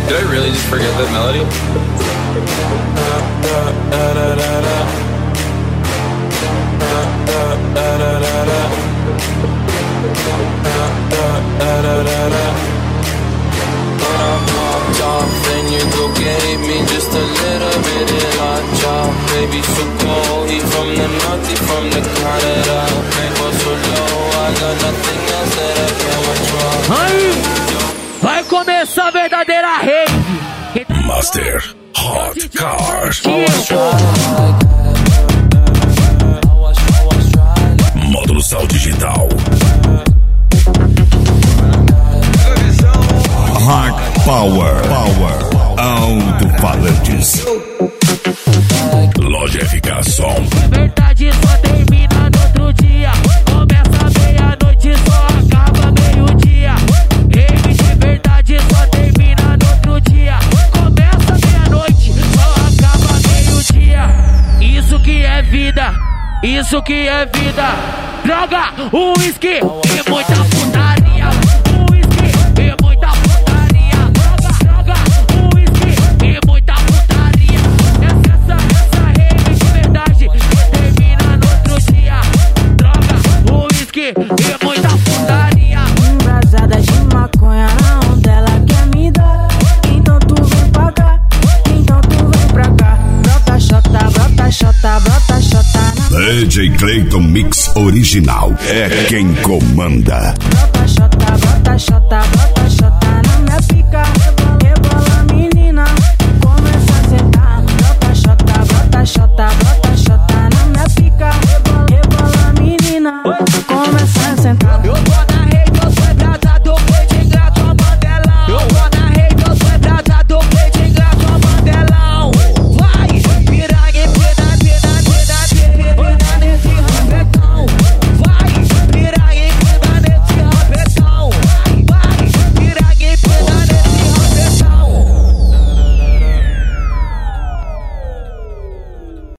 Did I really just forget that melody? When I popped off, then you go gave me just a little bit of hot job. Baby, so cold, he from the north, he from the Canada. Paper so low, I got nothing else that I can withdraw. Aí, vai começar a verdadeira rave. Master Hot Cars. Módulo Sal Digital. Hard Power. Alto-falantes. Loja FK Som. Verdade só termina no outro dia. Começa meia-noite, só acaba meio-dia. Rave de verdade só termina no outro dia. Começa meia-noite, só acaba meio-dia. Isso que é vida, isso que é vida. Droga, uísque e muita putaria. Uísque e muita putaria. Droga, uísque e muita putaria. Essa rave de verdade que termina no outro dia. Droga, uísque e muita putaria. Embrasada de maconha, aonde ela quer me dar. Então tu vem pra cá, então tu vem pra cá. Brota xota, brota xota, brota xota. DJ Clayton Mix Original é quem comanda. Brota xota, brota xota, brota xota.